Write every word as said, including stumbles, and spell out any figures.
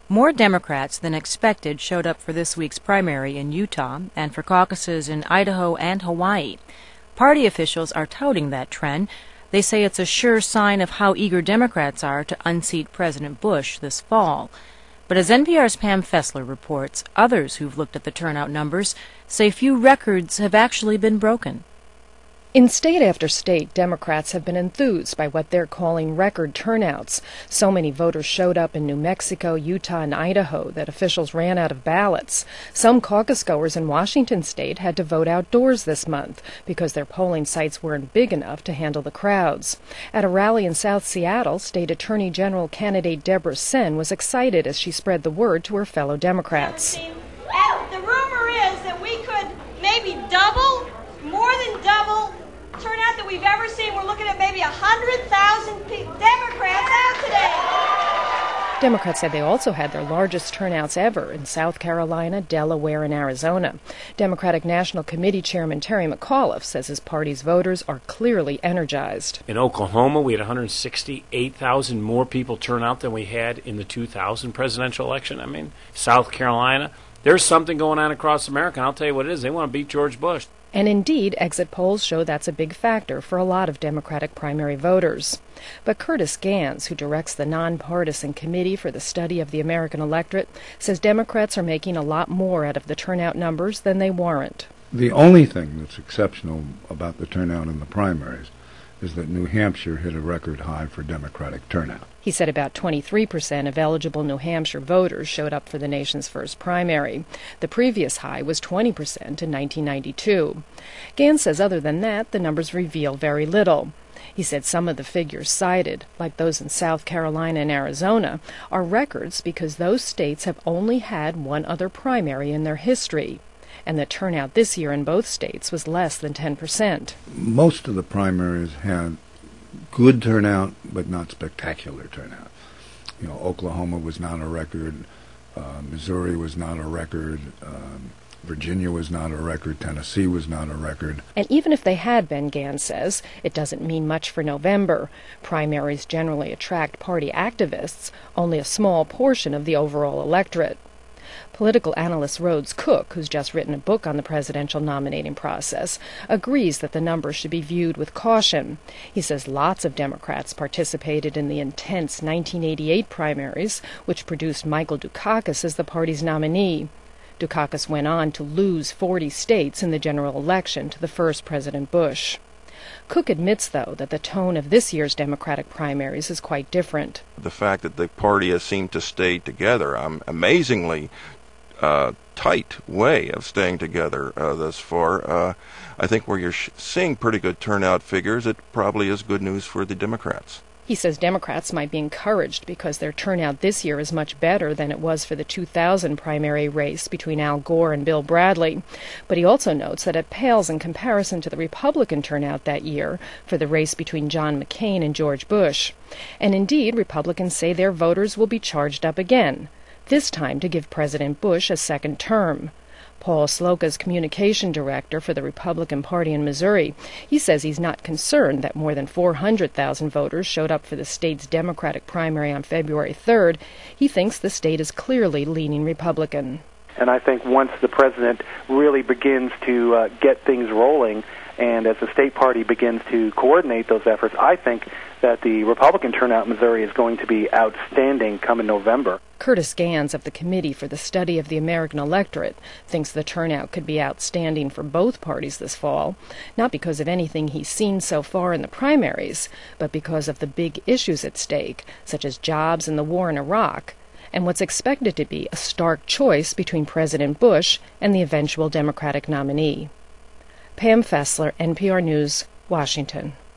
More Democrats than expected showed up for this week's primary in Utah and for caucuses in Idaho and Hawaii. Party officials are touting that trend. They say it's a sure sign of how eager Democrats are to unseat President Bush this fall. But as N P R's Pam Fessler reports, others who've looked at the turnout numbers say few records have actually been broken. In state after state, Democrats have been enthused by what they're calling record turnouts. So many voters showed up in New Mexico, Utah, and Idaho that officials ran out of ballots. Some caucus goers in Washington state had to vote outdoors this month because their polling sites weren't big enough to handle the crowds. At a rally in South Seattle, State Attorney General candidate Deborah Senn was excited as she spread the word to her fellow Democrats. And the rumor is that we could maybe double, more than double, turnout that we've ever seen. We're looking at maybe one hundred thousand pe- Democrats out today. Democrats said they also had their largest turnouts ever in South Carolina, Delaware, and Arizona. Democratic National Committee Chairman Terry McAuliffe says his party's voters are clearly energized. In Oklahoma, we had one hundred sixty-eight thousand more people turn out than we had in the two thousand presidential election. I mean, South Carolina, there's something going on across America, and I'll tell you what it is. They want to beat George Bush. And indeed, exit polls show that's a big factor for a lot of Democratic primary voters. But Curtis Gans, who directs the nonpartisan Committee for the Study of the American Electorate, says Democrats are making a lot more out of the turnout numbers than they warrant. The only thing that's exceptional about the turnout in the primaries is that New Hampshire hit a record high for Democratic turnout. He said about twenty-three percent of eligible New Hampshire voters showed up for the nation's first primary. The previous high was twenty percent in nineteen ninety-two. Gans says other than that, the numbers reveal very little. He said some of the figures cited, like those in South Carolina and Arizona, are records because those states have only had one other primary in their history. And the turnout this year in both states was less than ten percent. Most of the primaries had good turnout, but not spectacular turnout. You know, Oklahoma was not a record, uh, Missouri was not a record, um, Virginia was not a record, Tennessee was not a record. And even if they had been, Gans says, it doesn't mean much for November. Primaries generally attract party activists, only a small portion of the overall electorate. Political analyst Rhodes Cook, who's just written a book on the presidential nominating process, agrees that the numbers should be viewed with caution. He says lots of Democrats participated in the intense nineteen eighty-eight primaries, which produced Michael Dukakis as the party's nominee. Dukakis went on to lose forty states in the general election to the first President Bush. Cook admits, though, that the tone of this year's Democratic primaries is quite different. The fact that the party has seemed to stay together, um, amazingly uh, tight way of staying together uh, thus far. Uh, I think where you're sh- seeing pretty good turnout figures, it probably is good news for the Democrats. He says Democrats might be encouraged because their turnout this year is much better than it was for the two thousand primary race between Al Gore and Bill Bradley. But he also notes that it pales in comparison to the Republican turnout that year for the race between John McCain and George Bush. And indeed, Republicans say their voters will be charged up again, this time to give President Bush a second term. Paul Sloka's communication director for the Republican Party in Missouri. He says he's not concerned that more than four hundred thousand voters showed up for the state's Democratic primary on February third. He thinks the state is clearly leaning Republican. And I think once the president really begins to uh, get things rolling, and as the state party begins to coordinate those efforts, I think that the Republican turnout in Missouri is going to be outstanding come in November. Curtis Gans of the Committee for the Study of the American Electorate thinks the turnout could be outstanding for both parties this fall, not because of anything he's seen so far in the primaries, but because of the big issues at stake, such as jobs and the war in Iraq, and what's expected to be a stark choice between President Bush and the eventual Democratic nominee. Pam Fessler, N P R News, Washington.